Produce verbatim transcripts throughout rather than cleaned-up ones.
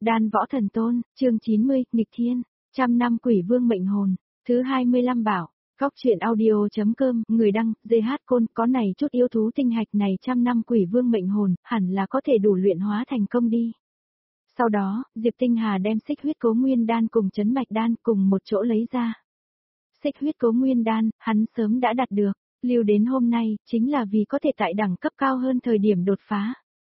Đan Võ Thần Tôn, chương chín mươi, nghịch thiên, trăm năm quỷ vương mệnh hồn, thứ hai mươi lăm bảo, góc truyện audio.com, người đăng, giê hát Côn, có này chút yêu thú tinh hạch này trăm năm quỷ vương mệnh hồn, hẳn là có thể đủ luyện hóa thành công đi. Sau đó, Diệp Tinh Hà đem xích huyết cố nguyên đan cùng chấn mạch đan cùng một chỗ lấy ra. Xích huyết cố nguyên đan, hắn sớm đã đạt được, lưu đến hôm nay, chính là vì có thể tại đẳng cấp cao hơn thời điểm đột phá.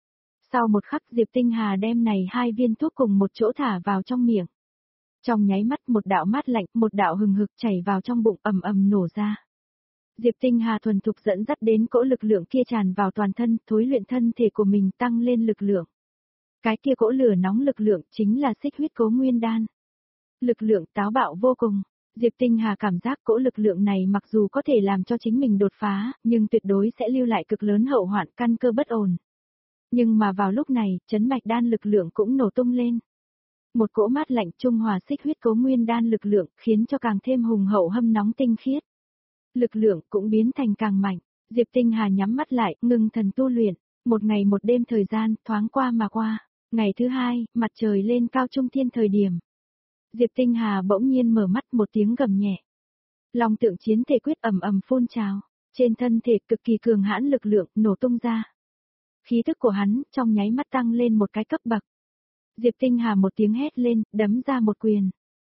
Sau một khắc Diệp Tinh Hà đem này hai viên thuốc cùng một chỗ thả vào trong miệng. Trong nháy mắt một đạo mát lạnh, một đạo hừng hực chảy vào trong bụng ầm ầm nổ ra. Diệp Tinh Hà thuần thục dẫn dắt đến cỗ lực lượng kia tràn vào toàn thân, thối luyện thân thể của mình tăng lên lực lượng. Cái kia cỗ lửa nóng lực lượng chính là xích huyết cố nguyên đan. Lực lượng táo bạo vô cùng. Diệp Tinh Hà cảm giác cỗ lực lượng này mặc dù có thể làm cho chính mình đột phá, nhưng tuyệt đối sẽ lưu lại cực lớn hậu hoạn căn cơ bất ổn. Nhưng mà vào lúc này, chấn mạch đan lực lượng cũng nổ tung lên. Một cỗ mát lạnh trung hòa xích huyết cố nguyên đan lực lượng khiến cho càng thêm hùng hậu hâm nóng tinh khiết. Lực lượng cũng biến thành càng mạnh, Diệp Tinh Hà nhắm mắt lại, ngưng thần tu luyện, một ngày một đêm thời gian thoáng qua mà qua. Ngày thứ hai, mặt trời lên cao trung thiên thời điểm. Diệp Tinh Hà bỗng nhiên mở mắt một tiếng gầm nhẹ. Long tượng chiến thể quyết ầm ầm phun trào, trên thân thể cực kỳ cường hãn lực lượng nổ tung ra. Khí thức của hắn trong nháy mắt tăng lên một cái cấp bậc. Diệp Tinh Hà một tiếng hét lên, đấm ra một quyền.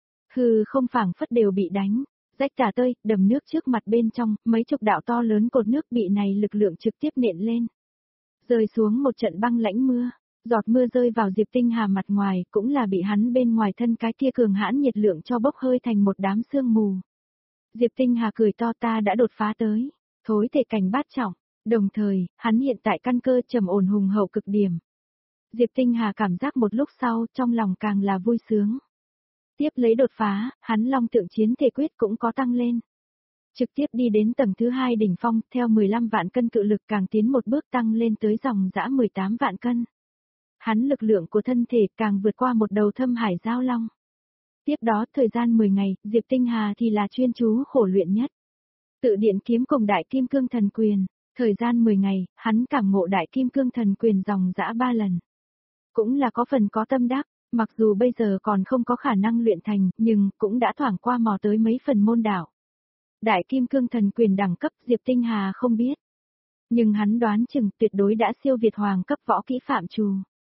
Hừ không phảng phất đều bị đánh, rách tả tơi, đầm nước trước mặt bên trong, mấy chục đạo to lớn cột nước bị này lực lượng trực tiếp nện lên. Rơi xuống một trận băng lãnh mưa. Giọt mưa rơi vào Diệp Tinh Hà mặt ngoài cũng là bị hắn bên ngoài thân cái kia cường hãn nhiệt lượng cho bốc hơi thành một đám sương mù. Diệp Tinh Hà cười to ta đã đột phá tới, thối thể cảnh bát trọng, đồng thời, hắn hiện tại căn cơ trầm ổn hùng hậu cực điểm. Diệp Tinh Hà cảm giác một lúc sau trong lòng càng là vui sướng. Tiếp lấy đột phá, hắn long tượng chiến thể quyết cũng có tăng lên. Trực tiếp đi đến tầng thứ hai đỉnh phong theo mười lăm vạn cân cự lực càng tiến một bước tăng lên tới dòng dã mười tám vạn cân. Hắn lực lượng của thân thể càng vượt qua một đầu thâm hải giao long. Tiếp đó thời gian mười ngày, Diệp Tinh Hà thì là chuyên chú khổ luyện nhất. Tự điện kiếm cùng đại kim cương thần quyền, thời gian mười ngày, hắn cảm ngộ đại kim cương thần quyền dòng dã ba lần. Cũng là có phần có tâm đắc, mặc dù bây giờ còn không có khả năng luyện thành, nhưng cũng đã thoảng qua mò tới mấy phần môn đạo. Đại kim cương thần quyền đẳng cấp Diệp Tinh Hà không biết. Nhưng hắn đoán chừng tuyệt đối đã siêu việt hoàng cấp võ kỹ phạm trù.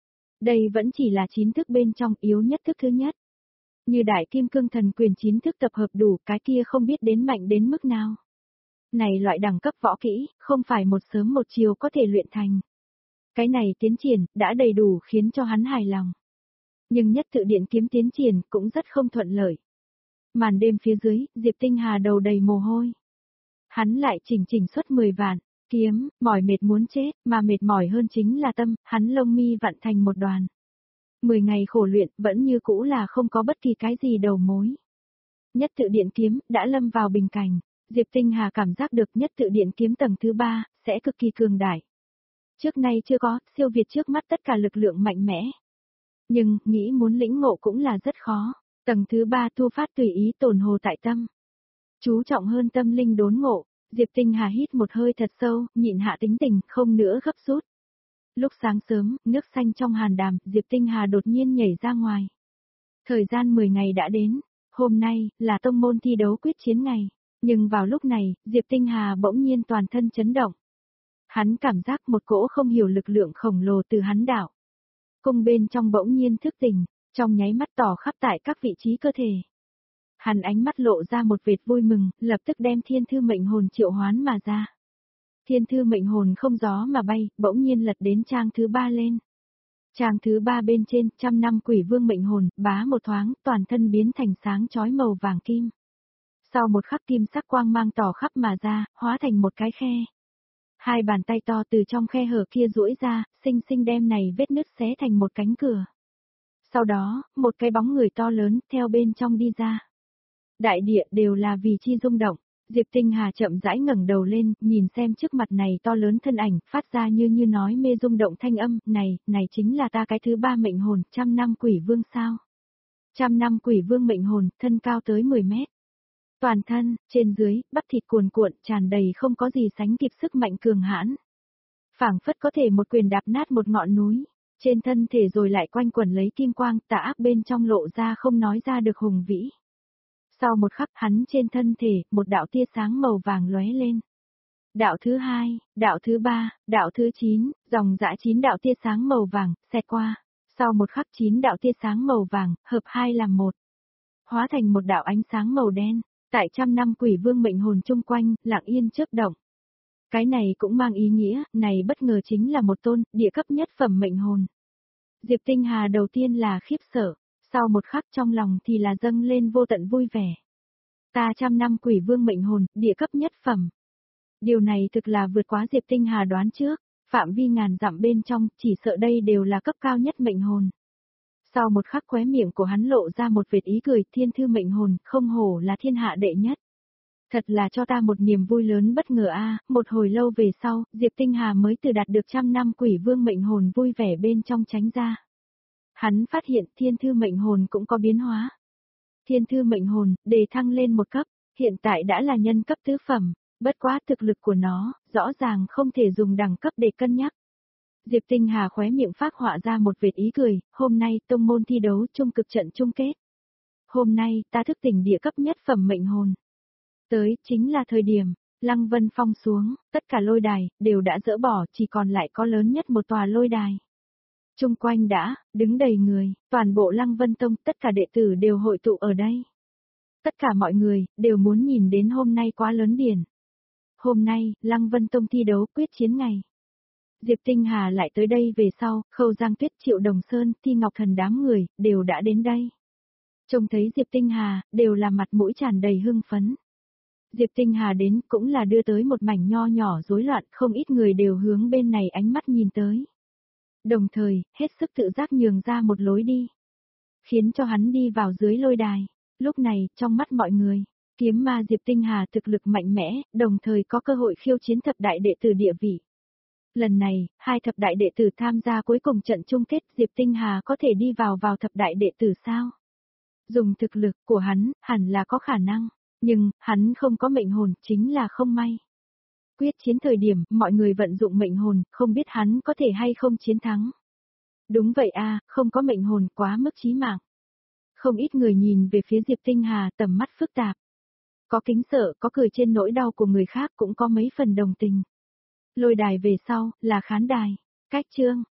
Đây vẫn chỉ là chín thức bên trong yếu nhất thức thứ nhất. Như đại kim cương thần quyền chín thức tập hợp đủ cái kia không biết đến mạnh đến mức nào. Này loại đẳng cấp võ kỹ, không phải một sớm một chiều có thể luyện thành. Cái này tiến triển, đã đầy đủ khiến cho hắn hài lòng. Nhưng nhất tự điện kiếm tiến triển cũng rất không thuận lợi. Màn đêm phía dưới, Diệp Tinh Hà đầu đầy mồ hôi. Hắn lại chỉnh chỉnh xuất mười vạn. Kiếm, mỏi mệt muốn chết, mà mệt mỏi hơn chính là tâm, hắn lông mi vặn thành một đoàn. Mười ngày khổ luyện, vẫn như cũ là không có bất kỳ cái gì đầu mối. Nhất tự điện kiếm, đã lâm vào bình cảnh, Diệp Tinh Hà cảm giác được nhất tự điện kiếm tầng thứ ba, sẽ cực kỳ cường đại. Trước nay chưa có, siêu việt trước mắt tất cả lực lượng mạnh mẽ. Nhưng, nghĩ muốn lĩnh ngộ cũng là rất khó, tầng thứ ba thu phát tùy ý tổn hồ tại tâm. Chú trọng hơn tâm linh đốn ngộ. Diệp Tinh Hà hít một hơi thật sâu, nhịn hạ tính tình, không nữa gấp rút. Lúc sáng sớm, nước xanh trong hàn đàm, Diệp Tinh Hà đột nhiên nhảy ra ngoài. Thời gian mười ngày đã đến, hôm nay, là tông môn thi đấu quyết chiến ngày. Nhưng vào lúc này, Diệp Tinh Hà bỗng nhiên toàn thân chấn động. Hắn cảm giác một cỗ không hiểu lực lượng khổng lồ từ hắn đảo. Cung bên trong bỗng nhiên thức tỉnh, trong nháy mắt tỏ khắp tại các vị trí cơ thể. Hắn ánh mắt lộ ra một vệt vui mừng, lập tức đem thiên thư mệnh hồn triệu hoán mà ra. Thiên thư mệnh hồn không gió mà bay, bỗng nhiên lật đến trang thứ ba lên. Trang thứ ba bên trên, trăm năm quỷ vương mệnh hồn, bá một thoáng, toàn thân biến thành sáng chói màu vàng kim. Sau một khắc kim sắc quang mang tỏ khắp mà ra, hóa thành một cái khe. Hai bàn tay to từ trong khe hở kia duỗi ra, xinh xinh đem này vết nứt xé thành một cánh cửa. Sau đó, một cái bóng người to lớn, theo bên trong đi ra. Đại địa đều là vì chi rung động, Diệp Tinh Hà chậm rãi ngẩng đầu lên, nhìn xem trước mặt này to lớn thân ảnh, phát ra như như nói mê rung động thanh âm, này, này chính là ta cái thứ ba mệnh hồn, trăm năm quỷ vương sao. Trăm năm quỷ vương mệnh hồn, thân cao tới mười mét. Toàn thân, trên dưới, bắp thịt cuồn cuộn, tràn đầy không có gì sánh kịp sức mạnh cường hãn. Phảng phất có thể một quyền đạp nát một ngọn núi, Trên thân thể rồi lại quanh quẩn lấy kim quang, tà ác bên trong lộ ra không nói ra được hùng vĩ. Sau một khắc hắn trên thân thể, một đạo tia sáng màu vàng lóe lên. Đạo thứ hai, đạo thứ ba, đạo thứ chín, dòng dã chín đạo tia sáng màu vàng, xẹt qua. Sau một khắc chín đạo tia sáng màu vàng, hợp hai làm một. Hóa thành một đạo ánh sáng màu đen, tại trăm năm quỷ vương mệnh hồn chung quanh, lặng yên chớp động. Cái này cũng mang ý nghĩa, này bất ngờ chính là một tôn, địa cấp nhất phẩm mệnh hồn. Diệp Tinh Hà đầu tiên là khiếp sợ, sau một khắc trong lòng thì là dâng lên vô tận vui vẻ. Ta trăm năm quỷ vương mệnh hồn, địa cấp nhất phẩm. Điều này thực là vượt quá Diệp Tinh Hà đoán trước, phạm vi ngàn dặm bên trong, chỉ sợ đây đều là cấp cao nhất mệnh hồn. Sau một khắc khóe miệng của hắn lộ ra một vệt ý cười, thiên thư mệnh hồn, không hổ là thiên hạ đệ nhất. Thật là cho ta một niềm vui lớn bất ngờ a. Một hồi lâu về sau, Diệp Tinh Hà mới từ đạt được trăm năm quỷ vương mệnh hồn vui vẻ bên trong tránh ra. Hắn phát hiện thiên thư mệnh hồn cũng có biến hóa. Thiên thư mệnh hồn, đề thăng lên một cấp, hiện tại đã là nhân cấp tứ phẩm, bất quá thực lực của nó, rõ ràng không thể dùng đẳng cấp để cân nhắc. Diệp Tinh Hà khóe miệng phác họa ra một vệt ý cười, hôm nay tông môn thi đấu chung cực trận chung kết. Hôm nay ta thức tỉnh địa cấp nhất phẩm mệnh hồn. Tới, chính là thời điểm, Lăng Vân Phong xuống, tất cả lôi đài, đều đã dỡ bỏ, chỉ còn lại có lớn nhất một tòa lôi đài. Trung quanh đã, đứng đầy người, toàn bộ Lăng Vân Tông, tất cả đệ tử đều hội tụ ở đây. Tất cả mọi người, đều muốn nhìn đến hôm nay quá lớn điển. Hôm nay, Lăng Vân Tông thi đấu quyết chiến ngày. Diệp Tinh Hà lại tới đây về sau, Khâu Giang Tuyết, Triệu Đồng Sơn, Thi Ngọc Thần đám người, đều đã đến đây. Trông thấy Diệp Tinh Hà, đều là mặt mũi tràn đầy hưng phấn. Diệp Tinh Hà đến cũng là đưa tới một mảnh nho nhỏ rối loạn, không ít người đều hướng bên này ánh mắt nhìn tới. Đồng thời, hết sức tự giác nhường ra một lối đi. Khiến cho hắn đi vào dưới lôi đài. Lúc này, trong mắt mọi người, kiếm ma Diệp Tinh Hà thực lực mạnh mẽ, đồng thời có cơ hội khiêu chiến thập đại đệ tử địa vị. Lần này, hai thập đại đệ tử tham gia cuối cùng trận chung kết, Diệp Tinh Hà có thể đi vào vào thập đại đệ tử sao? Dùng thực lực của hắn, hẳn là có khả năng, nhưng, hắn không có mệnh hồn, chính là không may. Quyết chiến thời điểm, mọi người vận dụng mệnh hồn, không biết hắn có thể hay không chiến thắng. Đúng vậy a, không có mệnh hồn quá mức chí mạng. Không ít người nhìn về phía Diệp Tinh Hà tầm mắt phức tạp. Có kính sợ, có cười trên nỗi đau của người khác, cũng có mấy phần đồng tình. Lôi đài về sau, là khán đài. Cách chương,